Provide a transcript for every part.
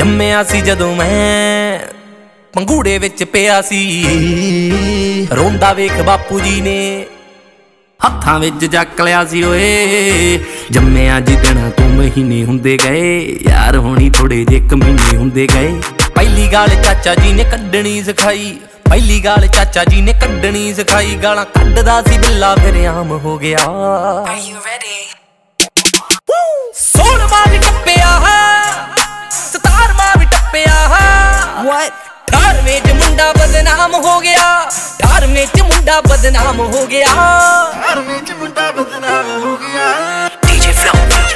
ਜੰਮਿਆ ਸੀ ਜਦੋਂ ਮੈਂ ਪੰਗੂੜੇ ਵਿੱਚ ਪਿਆ ਸੀ, ਰੋਂਦਾ ਵੇਖ ਬਾਪੂ ਜੀ ਨੇ ਹੱਥਾਂ ਵਿੱਚ ਚੱਕ ਲਿਆ ਸੀ ਓਏ। ਜੰਮਿਆ ਜਿੱਦਣ ਤੂੰ ਮਹੀਨੇ ਹੁੰਦੇ ਗਏ, ਯਾਰ ਹੋਣੀ ਥੋੜੇ ਜੇ ਕਮੀਨੇ ਹੁੰਦੇ ਗਏ। ਪਹਿਲੀ ਗਾਲ ਚਾਚਾ ਜੀ ਨੇ ਕੱਢਣੀ ਸਿਖਾਈ, ਪਹਿਲੀ ਗਾਲ ਚਾਚਾ ਜੀ ਨੇ ਕੱਢਣੀ ਸਿਖਾਈ। ਗਾਲਾਂ ਕੱਢਦਾ ਸੀ ਬਿੱਲਾ ਫਿਰ ਆਮ ਹੋ ਗਿਆ। 16ਵਾਂ ਵੀ ਟੱਪਿਆ, 17ਵਾਂ ਵੀ ਟੱਪਿਆ। 18ਵੇਂ ਚ ਮੁੰਡਾ ਬਦਨਾਮ ਹੋ ਗਿਆ, 18ਵੇਂ ਚ ਮੁੰਡਾ ਬਦਨਾਮ ਹੋ ਗਿਆ। 18ਵੇਂ ਚ ਮੁੰਡਾ ਬਦਨਾਮ ਹੋ ਗਿਆ। DJ Flow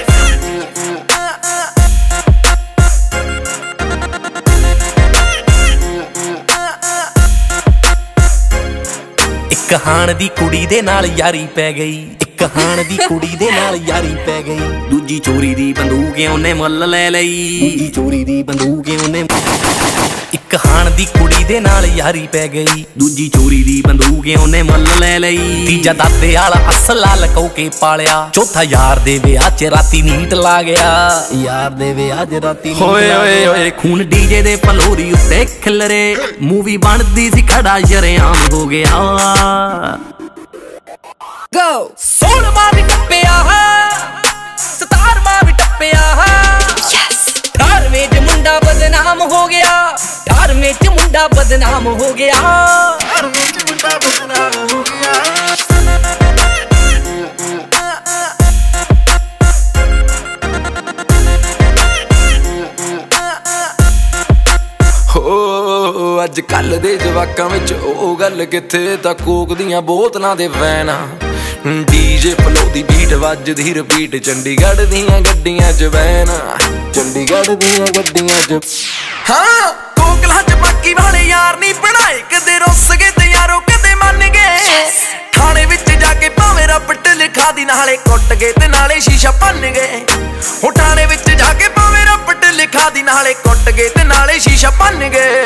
ਇੱਕ ਹਾਣ ਦੀ ਕੁੜੀ ਦੇ ਨਾਲ ਯਾਰੀ ਪੈ ਗਈ, ਇੱਕ ਹਾਣ ਦੀ ਕੁੜੀ ਦੇ ਨਾਲ ਯਾਰੀ ਪੈ ਗਈ। ਦੂਜੀ ਚੋਰੀ ਦੀ ਬੰਦੂਕ ਉਹਨੇ ਮੁੱਲ ਲੈ ਲਈ, ਦੂਜੀ ਚੋਰੀ ਦੀ ਬੰਦੂਕ ਉਹਨੇ। ਇੱਕ ਹਾਣ ਦੀ ਕੁੜੀ ਦੇ ਨਾਲ ਯਾਰੀ ਪੈ ਗਈ, ਦੂਜੀ ਚੋਰੀ ਦੀ ਬੰਦੂਕ ਉਹਨੇ ਮੁੱਲ ਲੈ ਲਈ। ਤੀਜਾ ਦਾਦੇ ਵਾਲਾ ਅਸਲਾ ਲਕੋ ਕੇ ਪਾਲਿਆ, ਚੌਥਾ ਯਾਰ ਦੇ ਵਿਆਹ ਚ ਰਾਤੀ ਨੀਟ ਲਾ ਗਿਆ, ਯਾਰ ਦੇ ਵਿਆਹ ਚ ਰਾਤੀ ਨੀਟ ਲਾ ਗਿਆ। ਓਏ ਓਏ ਖੂਨ ਡੀਜੇ ਦੇ ਫਲੋਰੀ ਉੱਤੇ ਖਿਲਰੇ, ਮੂਵੀ ਬਣਦੀ ਸੀ ਖੜਾ ਸ਼ਰੇਆਮ ਹੋ ਗਿਆ। 16ਵਾਂ ਵੀ ਟੱਪਿਆ, 17ਵਾਂ ਵੀ ਟੱਪਿਆ। 18ਵੇਂ ਚ ਮੁੰਡਾ ਬਦਨਾਮ ਹੋ ਗਿਆ, 18ਵੇਂ ਚ ਮੁੰਡਾ ਬਦਨਾਮ ਹੋ ਗਿਆ। 18ਵੇਂ ਚ ਮੁੰਡਾ ਬਦਨਾਮ ਹੋ ਗਿਆ। ਹੋ ਅੱਜ ਕੱਲ ਦੇ ਜਵਾਕਾਂ ਵਿੱਚ ਉਹ ਗੱਲ ਕਿੱਥੇ, ਤਾਂ ਕੋਕ ਦੀਆਂ ਬੋਤਲਾਂ ਦੇ ਵੈਨ। ਡੀਜੇ ਫਲੋ ਦੀ ਬੀਟ ਵੱਜਦੀ ਰਿਪੀਟ, ਚੰਡੀਗੜ੍ਹ ਦੀਆਂ ਗੱਡੀਆਂ ਚ ਵੈਨ, ਚੰਡੀਗੜ੍ਹ ਦੀਆਂ ਗੱਡੀਆਂ ਚ। ਹਾਂ ਕੋਕਲਾਂ ਚ ਬਾਕੀ ਵਾਲੇ ਯਾਰ ਨਹੀਂ ਬਣਾਏ, ਕਦੇ ਰੁੱਸ ਗਏ ਤੇ ਯਾਰੋ ਕਦੇ ਮੰਨ ਗਏ। ਥਾਣੇ ਵਿੱਚ ਜਾ ਕੇ ਭਾਵੇਂ ਰੱਬਟ ਲਿਖਾ ਦੀ, ਨਾਲੇ ਕੁੱਟ ਗਏ ਤੇ ਨਾਲੇ ਸ਼ੀਸ਼ਾ ਭੰਨ ਗਏ। ਉਹ ਥਾਣੇ ਵਿੱਚ ਜਾ ਕੇ ਭਾਵੇਂ ਰੱਬਟ ਲਿਖਾ ਦੀ, ਨਾਲੇ ਕੁੱਟ ਗਏ ਤੇ ਨਾਲੇ ਸ਼ੀਸ਼ਾ ਭੰਨ ਗਏ।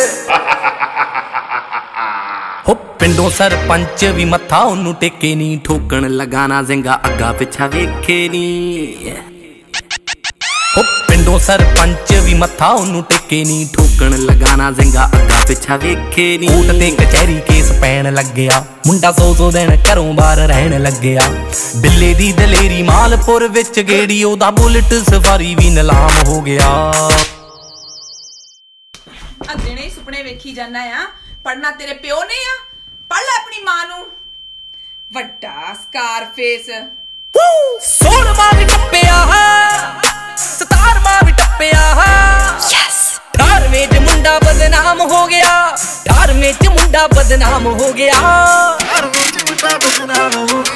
ਹੋ ਪਿੰਡੋਂ ਸਰਪੰਚ ਵੀ ਮੱਥਾ ਉਹਨੂੰ ਟੇਕੇ ਨੀ, ਠੋਕਣ ਲਗਾਣਾ ਸਿੰਘਾ ਅੱਗਾ ਪਿੱਛਾ ਵੇਖੇ ਨੀ। ਹੋ ਪਿੰਡੋਂ ਸਰਪੰਚ ਵੀ ਮੱਥਾ ਉਹਨੂੰ ਟੇਕੇ ਨੀ, ਠੋਕਣ ਲਗਾਣਾ ਸਿੰਘਾ ਅੱਗਾ ਪਿੱਛਾ ਵੇਖੇ ਨੀ। ਕੋਰਟ ਤੇ ਕਚਹਿਰੀ ਕੇਸ ਪੈਣ ਲੱਗਿਆ, ਮੁੰਡਾ 100 ਦਿਨ ਘਰੋਂ ਬਾਹਰ ਰਹਿਣ ਲੱਗਿਆ। ਬਿੱਲੇ ਦੀ ਦਲੇਰੀ ਮਾਲਪੁਰ ਵਿੱਚ ਗੇੜੀ, ਉਹਦਾ ਬੁਲਟ ਸਫਾਰੀ ਵੀ ਨਿਲਾਮ ਹੋ ਗਿਆ। ਦਿਨੇ ਸੁਪਨੇ ਵੇਖੀ ਜਾਨਾ ਆ, ਪੜਨਾ ਤੇਰੇ ਪਿਓ ਨੇ ਆ, ਪੜ ਲੈ ਆਪਣੀ ਮਾਂ ਨੂੰ। ਵੱਡਾ ਸਕਾਰਫੇਸ। 16ਵਾਂ ਵੀ ਟੱਪਿਆ, 17ਵਾਂ ਵੀ ਟੱਪਿਆ। 18ਵੇਂ ਚ ਮੁੰਡਾ ਬਦਨਾਮ ਹੋ ਗਿਆ, 18ਵੇਂ ਚ ਮੁੰਡਾ ਬਦਨਾਮ ਹੋ ਗਿਆ। 18ਵੇਂ ਚ ਮੁੰਡਾ ਬਦਨਾਮ ਹੋ ਗਿਆ।